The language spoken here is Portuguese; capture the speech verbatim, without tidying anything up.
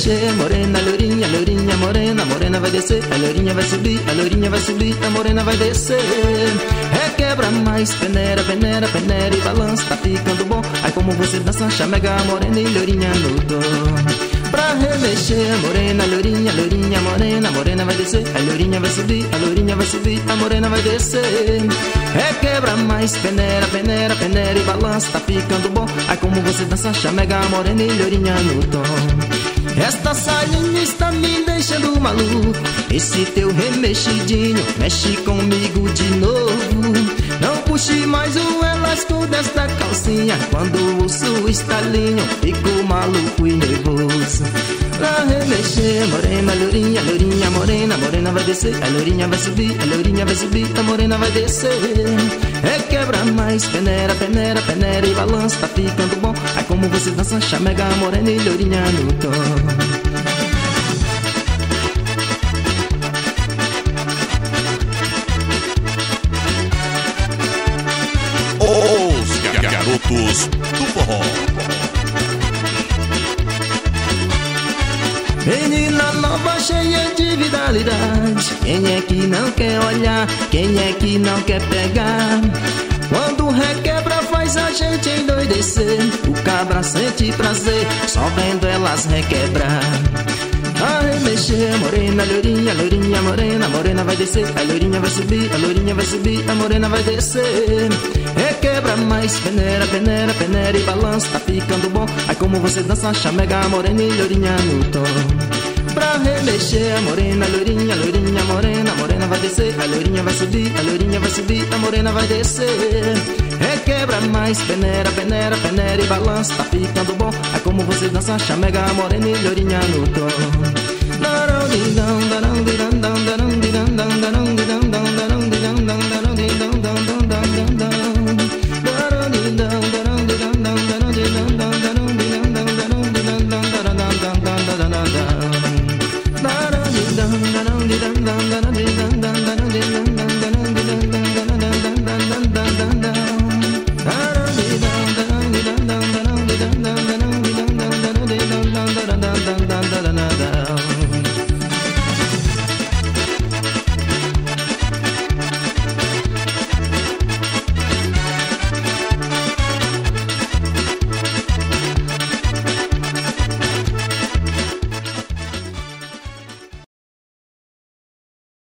mexer, morena, loirinha, loirinha, morena, morena vai descer, a loirinha vai subir, a loirinha vai subir, a morena vai descer. Requebra mais, peneira, peneira, peneira e balança, tá ficando bom. Aí como você dança, chamega a morena e loirinha no tom. Pra remexer, morena, loirinha, loirinha, morena, morena vai descer, a loirinha vai subir, a loirinha vai subir, a morena vai descer. Requebra mais, peneira, peneira, peneira e balança, tá ficando bom. Aí como você dança, chamega a morena e loirinha no tom. Esta salinha está me deixando maluco, esse teu remexidinho mexe comigo de novo. Não puxe mais o elástico desta calcinha, quando ouço o estalinho fico maluco e nervoso. Pra remexer, morena, loirinha, loirinha, morena, morena vai descer, a loirinha vai subir, a loirinha vai subir, a morena vai descer. Requebra mais, peneira, peneira, peneira e balança, tá ficando bom. Aí como você dança, chamega a morena e loirinha no tom. Garotos do forró. Menina nova cheia de vitalidade, quem é que não quer olhar, quem é que não quer pegar? Quando requebra faz a gente endoidecer, o cabra sente prazer só vendo elas requebrar. A remexer, morena, loirinha, loirinha, morena, morena vai descer, a loirinha vai subir, a loirinha vai subir, a morena vai descer. Requebra mais, peneira, peneira, peneira e balança, tá ficando bom. Aí como você dança, chamega a morena e loirinha no tom. Pra remexer, morena, loirinha, loirinha, morena, morena vai descer, a loirinha vai subir, a loirinha vai subir, a morena vai descer. Requebra mais, peneira, peneira, peneira e balança, tá ficando bom. Aí como você dança, chamega a morena e loirinha no tom. Darão, dirão, darão, dirão, darão, dirão, darão,